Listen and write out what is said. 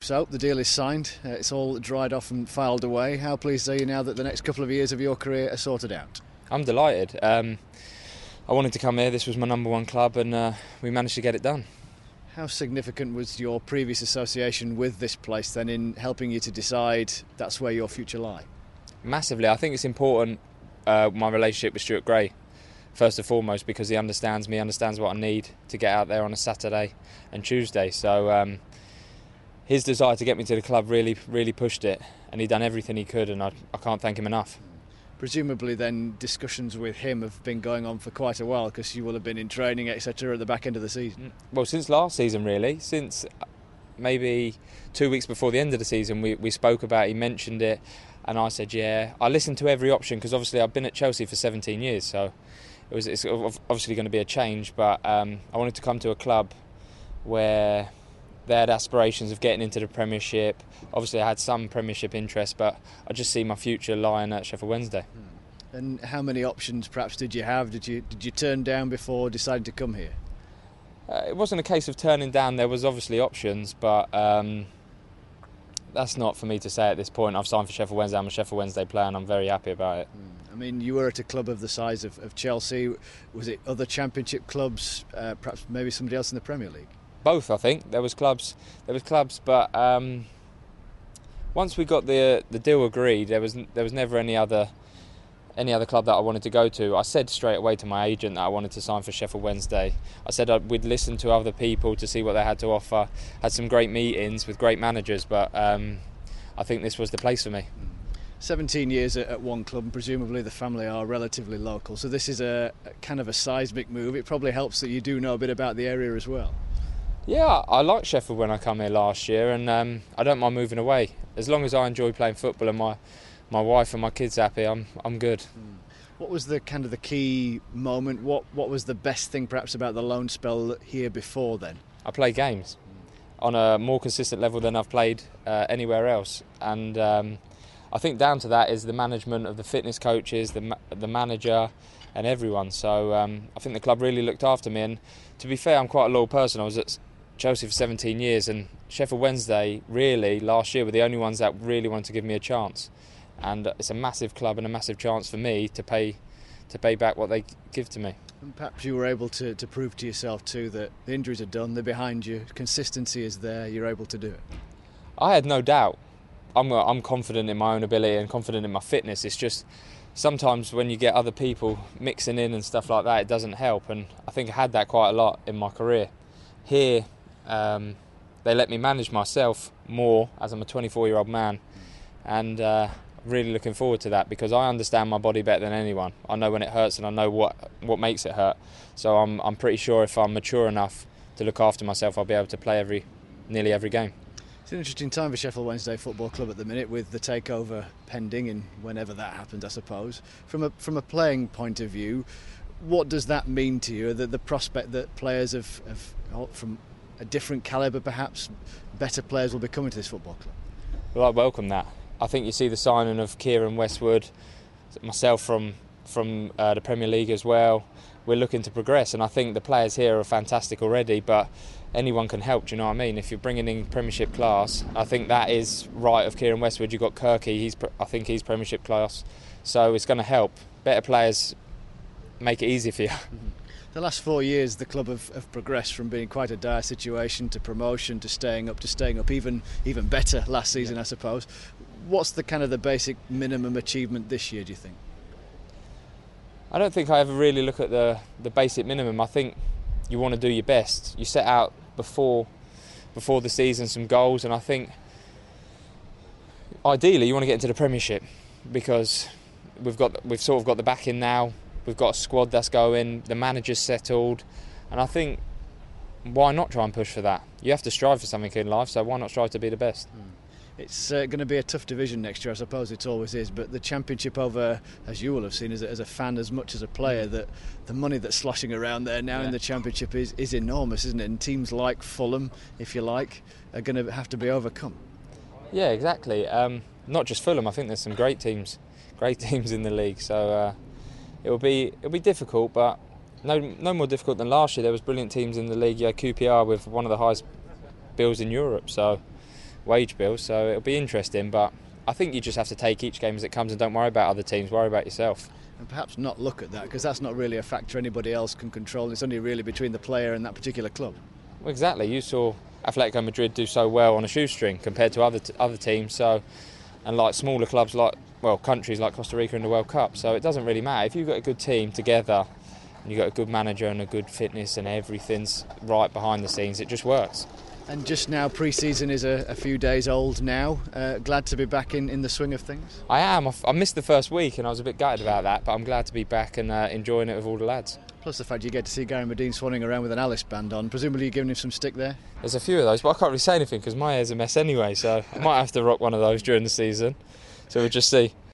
So, the deal is signed, it's all dried off and filed away. How pleased are you now that the next couple of years of your career are sorted out? I'm delighted. I wanted to come here, this was my number one club, and we managed to get it done. How significant was your previous association with this place then in helping you to decide that's where your future lie? Massively. I think it's important, my relationship with Stuart Gray, first and foremost, because he understands me, understands what I need to get out there on a Saturday and Tuesday. So his desire to get me to the club really pushed it, and he'd done everything he could, and I can't thank him enough. Presumably then discussions with him have been going on for quite a while, because you will have been in training, etc. at the back end of the season. Well, since last season really, since maybe 2 weeks before the end of the season, we spoke about it, he mentioned it, and I said yeah. I listened to every option because obviously I've been at Chelsea for 17 years, so it's obviously going to be a change, but I wanted to come to a club where they had aspirations of getting into the Premiership. Obviously I had some Premiership interest, but I just see my future lying at Sheffield Wednesday. And how many options perhaps did you have? Did you turn down before deciding to come here? It wasn't a case of turning down, there was obviously options, but that's not for me to say at this point. I've signed for Sheffield Wednesday, I'm a Sheffield Wednesday player, and I'm very happy about it. I mean, you were at a club of the size of Chelsea. Was it other Championship clubs, perhaps maybe somebody else in the Premier League? Both, I think. There was clubs, but once we got the deal agreed, there was never any other club that I wanted to go to. I said straight away to my agent that I wanted to sign for Sheffield Wednesday. I said we'd listen to other people to see what they had to offer. Had some great meetings with great managers, but I think this was the place for me. 17 years at one club, and presumably the family are relatively local, so this is a kind of a seismic move. It probably helps that you do know a bit about the area as well. Yeah, I liked Sheffield when I came here last year, and I don't mind moving away. As long as I enjoy playing football and my wife and my kids happy, I'm good. What was the kind of the key moment? What was the best thing perhaps about the loan spell here before then? I play games on a more consistent level than I've played anywhere else, and I think down to that is the management of the fitness coaches, the manager and everyone. So I think the club really looked after me, and to be fair, I'm quite a loyal person. I was at Chelsea for 17 years, and Sheffield Wednesday really last year were the only ones that really wanted to give me a chance, and it's a massive club and a massive chance for me to pay back what they give to me. And perhaps you were able to prove to yourself too that the injuries are done, they're behind you, consistency is there, you're able to do it. I had no doubt. I'm confident in my own ability and confident in my fitness. It's just sometimes when you get other people mixing in and stuff like that, it doesn't help, and I think I had that quite a lot in my career. Here they let me manage myself more as I'm a 24-year-old man, and really looking forward to that because I understand my body better than anyone. I know when it hurts and I know what makes it hurt, so I'm pretty sure if I'm mature enough to look after myself, I'll be able to play nearly every game. It's an interesting time for Sheffield Wednesday Football Club at the minute, with the takeover pending, and whenever that happens, I suppose. From a playing point of view, what does that mean to you? The prospect that players from a different calibre, perhaps better players, will be coming to this football club? Well, I welcome that. I think you see the signing of Kieran Westwood, myself from the Premier League as well. We're looking to progress, and I think the players here are fantastic already, but anyone can help, do you know what I mean? If you're bringing in Premiership class, I think that is right of Kieran Westwood. You've got Kirky, I think he's Premiership class, so it's going to help. Better players make it easy for you. The last 4 years the club have progressed from being quite a dire situation to promotion to staying up even better last season, I suppose. What's the kind of the basic minimum achievement this year, do you think? I don't think I ever really look at the basic minimum. I think you want to do your best. You set out before the season some goals, and I think ideally you want to get into the Premiership because we've sort of got the backing now. We've got a squad that's going, the manager's settled, and I think why not try and push for that? You have to strive for something in life, so why not strive to be the best? It's going to be a tough division next year, I suppose it always is, but the Championship over, as you will have seen as a fan as much as a player, that the money that's sloshing around there now in the Championship is enormous, isn't it? And teams like Fulham, if you like, are going to have to be overcome. Yeah, exactly. Not just Fulham, I think there's some great teams in the league, so it'll be difficult, but no more difficult than last year. There was brilliant teams in the league. You had QPR with one of the highest bills in Europe, so wage bill, so it'll be interesting. But I think you just have to take each game as it comes and don't worry about other teams, worry about yourself. And perhaps not look at that, because that's not really a factor anybody else can control. It's only really between the player and that particular club. Well, exactly. You saw Atletico Madrid do so well on a shoestring compared to other teams. So, and like smaller clubs, countries like Costa Rica in the World Cup. So it doesn't really matter if you've got a good team together, and you've got a good manager and a good fitness, and everything's right behind the scenes. It just works. And just now, pre-season is a few days old now. Glad to be back in the swing of things? I am. I missed the first week and I was a bit gutted about that, but I'm glad to be back and enjoying it with all the lads. Plus the fact you get to see Gary Medine swanning around with an Alice band on. Presumably you're giving him some stick there? There's a few of those, but I can't really say anything because my hair's a mess anyway, so I might have to rock one of those during the season. So we'll just see.